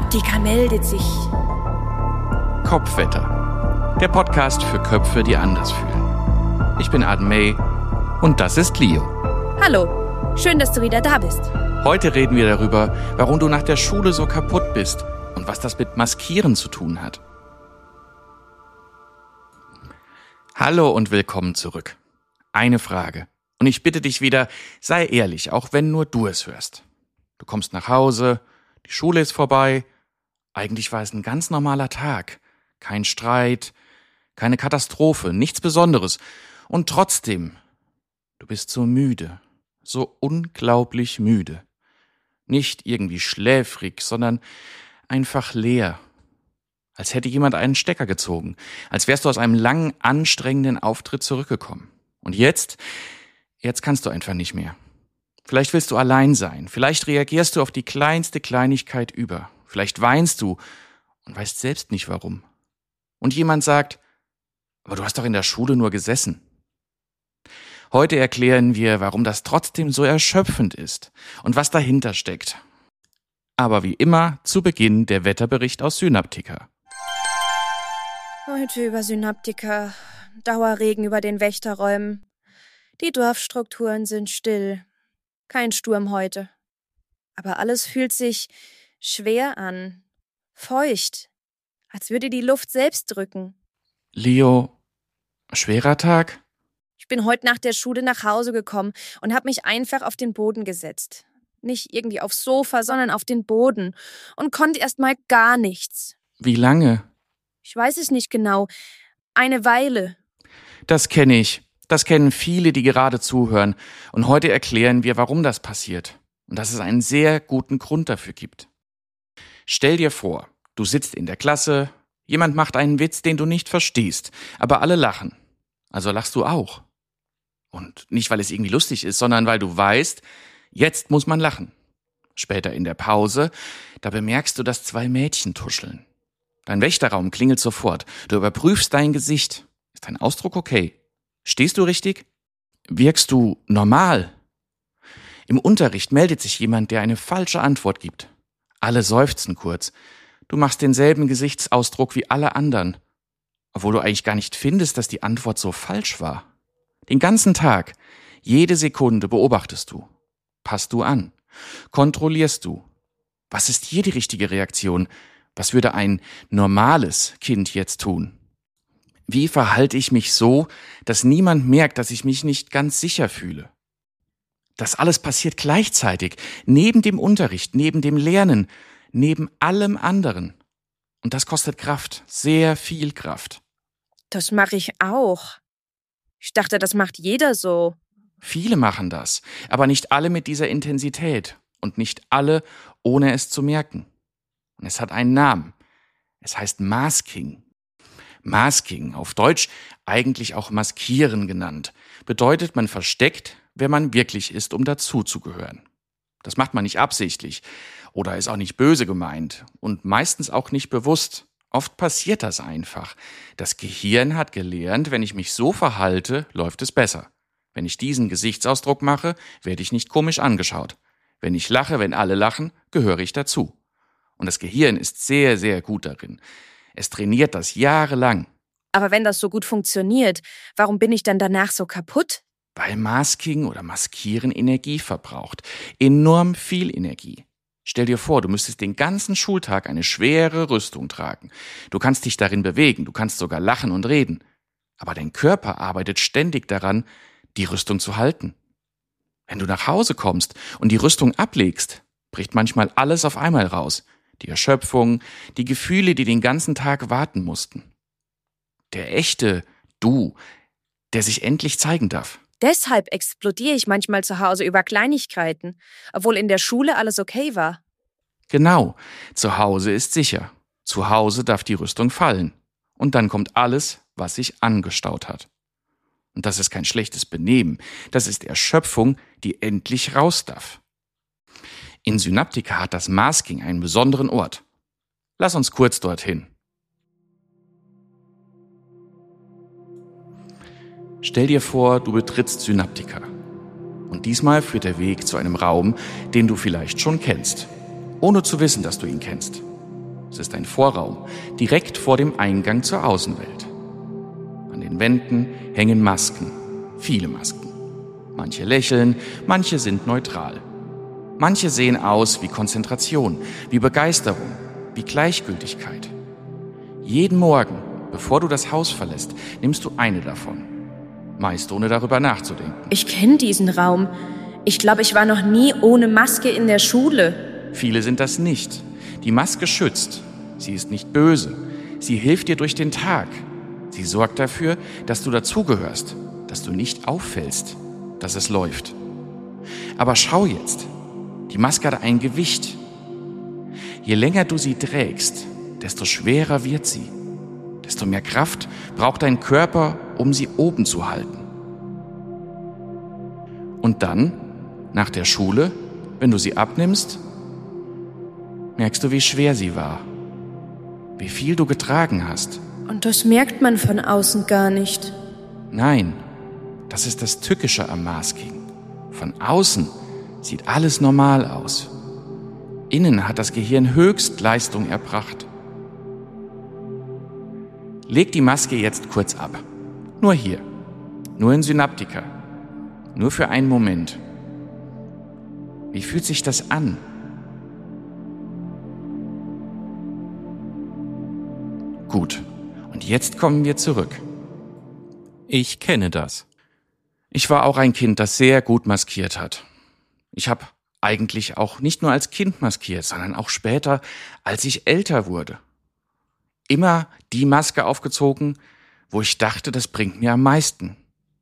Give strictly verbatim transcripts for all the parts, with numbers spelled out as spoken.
Synaptika meldet sich. Kopfwetter. Der Podcast für Köpfe, die anders fühlen. Ich bin Aden May und das ist Leo. Hallo, schön, dass du wieder da bist. Heute reden wir darüber, warum du nach der Schule so kaputt bist und was das mit Maskieren zu tun hat. Hallo und willkommen zurück. Eine Frage. Und ich bitte dich wieder, sei ehrlich, auch wenn nur du es hörst. Du kommst nach Hause, die Schule ist vorbei. Eigentlich war es ein ganz normaler Tag. Kein Streit, keine Katastrophe, nichts Besonderes. Und trotzdem, du bist so müde, so unglaublich müde. Nicht irgendwie schläfrig, sondern einfach leer. Als hätte jemand einen Stecker gezogen. Als wärst du aus einem langen, anstrengenden Auftritt zurückgekommen. Und jetzt, jetzt kannst du einfach nicht mehr. Vielleicht willst du allein sein. Vielleicht reagierst du auf die kleinste Kleinigkeit über. Vielleicht weinst du und weißt selbst nicht warum. Und jemand sagt, aber du hast doch in der Schule nur gesessen. Heute erklären wir, warum das trotzdem so erschöpfend ist und was dahinter steckt. Aber wie immer zu Beginn der Wetterbericht aus Synaptika. Heute über Synaptika. Dauerregen über den Wächterräumen. Die Dorfstrukturen sind still. Kein Sturm heute. Aber alles fühlt sich schwer an. Feucht. Als würde die Luft selbst drücken. Leo, schwerer Tag? Ich bin heute nach der Schule nach Hause gekommen und habe mich einfach auf den Boden gesetzt. Nicht irgendwie aufs Sofa, sondern auf den Boden. Und konnte erst mal gar nichts. Wie lange? Ich weiß es nicht genau. Eine Weile. Das kenne ich. Das kennen viele, die gerade zuhören. Und heute erklären wir, warum das passiert. Und dass es einen sehr guten Grund dafür gibt. Stell dir vor, du sitzt in der Klasse, jemand macht einen Witz, den du nicht verstehst, aber alle lachen. Also lachst du auch. Und nicht, weil es irgendwie lustig ist, sondern weil du weißt, jetzt muss man lachen. Später in der Pause, da bemerkst du, dass zwei Mädchen tuscheln. Dein Wächterraum klingelt sofort. Du überprüfst dein Gesicht. Ist dein Ausdruck okay? Stehst du richtig? Wirkst du normal? Im Unterricht meldet sich jemand, der eine falsche Antwort gibt. Alle seufzen kurz. Du machst denselben Gesichtsausdruck wie alle anderen, obwohl du eigentlich gar nicht findest, dass die Antwort so falsch war. Den ganzen Tag, jede Sekunde beobachtest du. Passt du an? Kontrollierst du? Was ist hier die richtige Reaktion? Was würde ein normales Kind jetzt tun? Wie verhalte ich mich so, dass niemand merkt, dass ich mich nicht ganz sicher fühle? Das alles passiert gleichzeitig, neben dem Unterricht, neben dem Lernen, neben allem anderen. Und das kostet Kraft, sehr viel Kraft. Das mache ich auch. Ich dachte, das macht jeder so. Viele machen das, aber nicht alle mit dieser Intensität und nicht alle, ohne es zu merken. Und es hat einen Namen. Es heißt Masking. Masking, auf Deutsch eigentlich auch Maskieren genannt, bedeutet, man versteckt, wer man wirklich ist, um dazuzugehören. Das macht man nicht absichtlich oder ist auch nicht böse gemeint und meistens auch nicht bewusst. Oft passiert das einfach. Das Gehirn hat gelernt, wenn ich mich so verhalte, läuft es besser. Wenn ich diesen Gesichtsausdruck mache, werde ich nicht komisch angeschaut. Wenn ich lache, wenn alle lachen, gehöre ich dazu. Und das Gehirn ist sehr, sehr gut darin. Es trainiert das jahrelang. Aber wenn das so gut funktioniert, warum bin ich dann danach so kaputt? Weil Masking oder Maskieren Energie verbraucht. Enorm viel Energie. Stell dir vor, du müsstest den ganzen Schultag eine schwere Rüstung tragen. Du kannst dich darin bewegen, du kannst sogar lachen und reden. Aber dein Körper arbeitet ständig daran, die Rüstung zu halten. Wenn du nach Hause kommst und die Rüstung ablegst, bricht manchmal alles auf einmal raus. Die Erschöpfung, die Gefühle, die den ganzen Tag warten mussten. Der echte Du, der sich endlich zeigen darf. Deshalb explodiere ich manchmal zu Hause über Kleinigkeiten, obwohl in der Schule alles okay war. Genau, zu Hause ist sicher. Zu Hause darf die Rüstung fallen. Und dann kommt alles, was sich angestaut hat. Und das ist kein schlechtes Benehmen, das ist Erschöpfung, die endlich raus darf. In Synaptika hat das Masking einen besonderen Ort. Lass uns kurz dorthin. Stell dir vor, du betrittst Synaptika. Und diesmal führt der Weg zu einem Raum, den du vielleicht schon kennst, ohne zu wissen, dass du ihn kennst. Es ist ein Vorraum, direkt vor dem Eingang zur Außenwelt. An den Wänden hängen Masken, viele Masken. Manche lächeln, manche sind neutral. Manche sehen aus wie Konzentration, wie Begeisterung, wie Gleichgültigkeit. Jeden Morgen, bevor du das Haus verlässt, nimmst du eine davon. Meist ohne darüber nachzudenken. Ich kenne diesen Raum. Ich glaube, ich war noch nie ohne Maske in der Schule. Viele sind das nicht. Die Maske schützt. Sie ist nicht böse. Sie hilft dir durch den Tag. Sie sorgt dafür, dass du dazugehörst, dass du nicht auffällst, dass es läuft. Aber schau jetzt, die Maske hat ein Gewicht. Je länger du sie trägst, desto schwerer wird sie. Desto mehr Kraft braucht dein Körper, um sie oben zu halten. Und dann, nach der Schule, wenn du sie abnimmst, merkst du, wie schwer sie war, wie viel du getragen hast. Und das merkt man von außen gar nicht. Nein, das ist das Tückische am Masking. Von außen sieht alles normal aus. Innen hat das Gehirn Höchstleistung erbracht. Leg die Maske jetzt kurz ab. Nur hier. Nur in Synaptika. Nur für einen Moment. Wie fühlt sich das an? Gut. Und jetzt kommen wir zurück. Ich kenne das. Ich war auch ein Kind, das sehr gut maskiert hat. Ich habe eigentlich auch nicht nur als Kind maskiert, sondern auch später, als ich älter wurde. Immer die Maske aufgezogen, wo ich dachte, das bringt mir am meisten.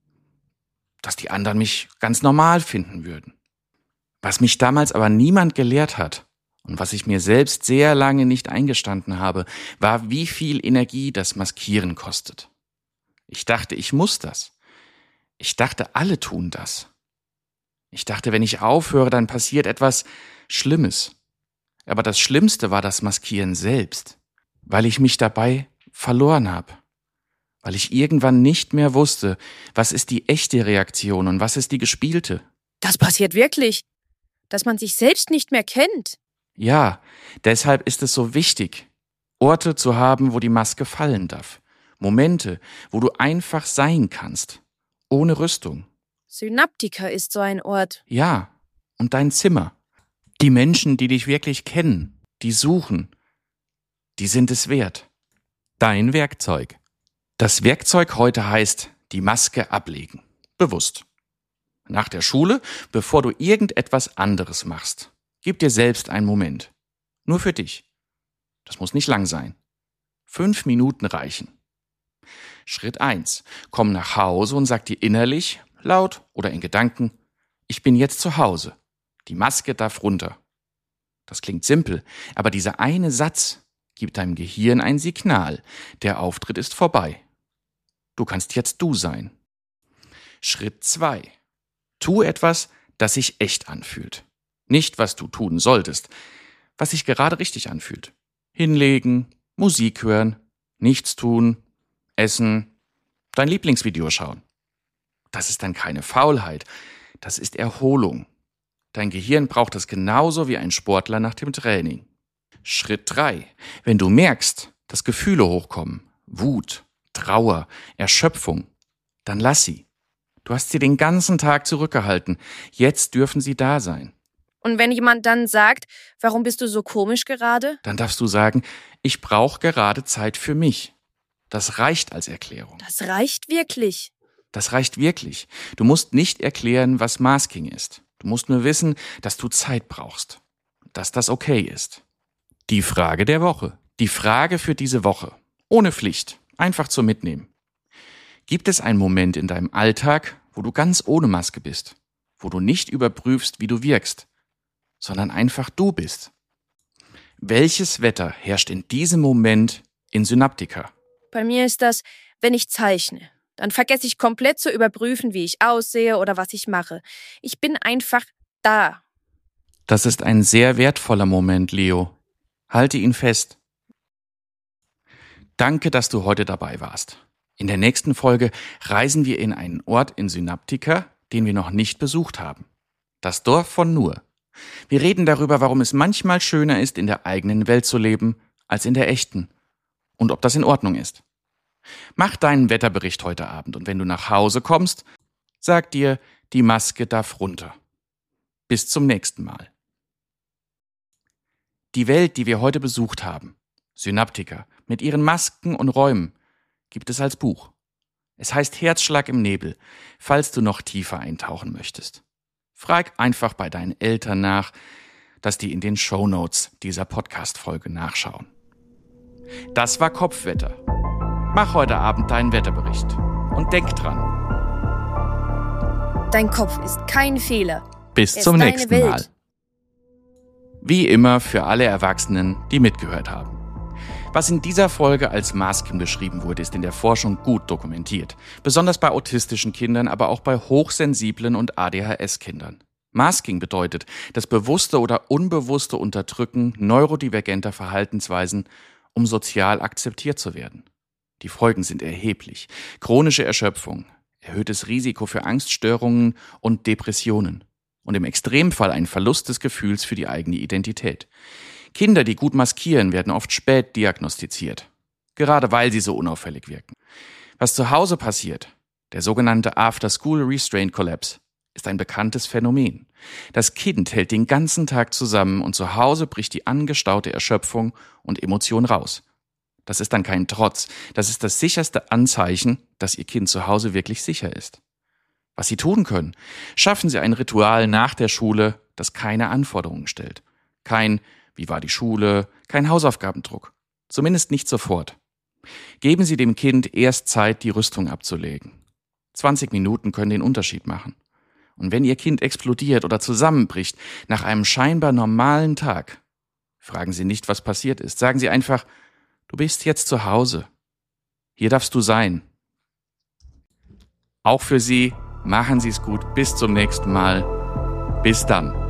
Dass die anderen mich ganz normal finden würden. Was mich damals aber niemand gelehrt hat und was ich mir selbst sehr lange nicht eingestanden habe, war, wie viel Energie das Maskieren kostet. Ich dachte, ich muss das. Ich dachte, alle tun das. Ich dachte, wenn ich aufhöre, dann passiert etwas Schlimmes. Aber das Schlimmste war das Maskieren selbst, weil ich mich dabei verloren habe. Weil ich irgendwann nicht mehr wusste, was ist die echte Reaktion und was ist die gespielte. Das passiert wirklich, dass man sich selbst nicht mehr kennt. Ja, deshalb ist es so wichtig, Orte zu haben, wo die Maske fallen darf. Momente, wo du einfach sein kannst, ohne Rüstung. Synaptika ist so ein Ort. Ja, und dein Zimmer. Die Menschen, die dich wirklich kennen, die suchen, die sind es wert. Dein Werkzeug. Das Werkzeug heute heißt, die Maske ablegen. Bewusst. Nach der Schule, bevor du irgendetwas anderes machst, gib dir selbst einen Moment. Nur für dich. Das muss nicht lang sein. Fünf Minuten reichen. Schritt eins. Komm nach Hause und sag dir innerlich, laut oder in Gedanken, ich bin jetzt zu Hause. Die Maske darf runter. Das klingt simpel, aber dieser eine Satz gibt deinem Gehirn ein Signal. Der Auftritt ist vorbei. Du kannst jetzt du sein. Schritt zwei. Tu etwas, das sich echt anfühlt. Nicht, was du tun solltest, was sich gerade richtig anfühlt. Hinlegen, Musik hören, nichts tun, essen, dein Lieblingsvideo schauen. Das ist dann keine Faulheit, das ist Erholung. Dein Gehirn braucht es genauso wie ein Sportler nach dem Training. Schritt drei. Wenn du merkst, dass Gefühle hochkommen, Wut, Trauer, Erschöpfung, dann lass sie. Du hast sie den ganzen Tag zurückgehalten. Jetzt dürfen sie da sein. Und wenn jemand dann sagt, warum bist du so komisch gerade? Dann darfst du sagen, ich brauche gerade Zeit für mich. Das reicht als Erklärung. Das reicht wirklich. Das reicht wirklich. Du musst nicht erklären, was Masking ist. Du musst nur wissen, dass du Zeit brauchst. Dass das okay ist. Die Frage der Woche. Die Frage für diese Woche. Ohne Pflicht. Einfach zum Mitnehmen. Gibt es einen Moment in deinem Alltag, wo du ganz ohne Maske bist? Wo du nicht überprüfst, wie du wirkst, sondern einfach du bist? Welches Wetter herrscht in diesem Moment in Synaptika? Bei mir ist das, wenn ich zeichne. Dann vergesse ich komplett zu überprüfen, wie ich aussehe oder was ich mache. Ich bin einfach da. Das ist ein sehr wertvoller Moment, Leo. Halte ihn fest. Danke, dass du heute dabei warst. In der nächsten Folge reisen wir in einen Ort in Synaptika, den wir noch nicht besucht haben. Das Dorf von Nur. Wir reden darüber, warum es manchmal schöner ist, in der eigenen Welt zu leben, als in der echten und ob das in Ordnung ist. Mach deinen Wetterbericht heute Abend und wenn du nach Hause kommst, sag dir, die Maske darf runter. Bis zum nächsten Mal. Die Welt, die wir heute besucht haben, Synaptika, mit ihren Masken und Räumen, gibt es als Buch. Es heißt Herzschlag im Nebel, falls du noch tiefer eintauchen möchtest. Frag einfach bei deinen Eltern nach, dass die in den Shownotes dieser Podcast-Folge nachschauen. Das war Kopfwetter. Mach heute Abend deinen Wetterbericht und denk dran. Dein Kopf ist kein Fehler. Bis Er zum ist deine nächsten Welt. Mal. Wie immer für alle Erwachsenen, die mitgehört haben. Was in dieser Folge als Masking beschrieben wurde, ist in der Forschung gut dokumentiert. Besonders bei autistischen Kindern, aber auch bei hochsensiblen und A D H S-Kindern. Masking bedeutet das bewusste oder unbewusste Unterdrücken neurodivergenter Verhaltensweisen, um sozial akzeptiert zu werden. Die Folgen sind erheblich. Chronische Erschöpfung, erhöhtes Risiko für Angststörungen und Depressionen. Und im Extremfall ein Verlust des Gefühls für die eigene Identität. Kinder, die gut maskieren, werden oft spät diagnostiziert. Gerade weil sie so unauffällig wirken. Was zu Hause passiert, der sogenannte After-School Restraint Collapse, ist ein bekanntes Phänomen. Das Kind hält den ganzen Tag zusammen und zu Hause bricht die angestaute Erschöpfung und Emotion raus. Das ist dann kein Trotz, das ist das sicherste Anzeichen, dass Ihr Kind zu Hause wirklich sicher ist. Was Sie tun können, schaffen Sie ein Ritual nach der Schule, das keine Anforderungen stellt. Kein Wie war die Schule? Kein Hausaufgabendruck. Zumindest nicht sofort. Geben Sie dem Kind erst Zeit, die Rüstung abzulegen. zwanzig Minuten können den Unterschied machen. Und wenn Ihr Kind explodiert oder zusammenbricht nach einem scheinbar normalen Tag, fragen Sie nicht, was passiert ist. Sagen Sie einfach, du bist jetzt zu Hause. Hier darfst du sein. Auch für Sie, machen Sie es gut. Bis zum nächsten Mal. Bis dann.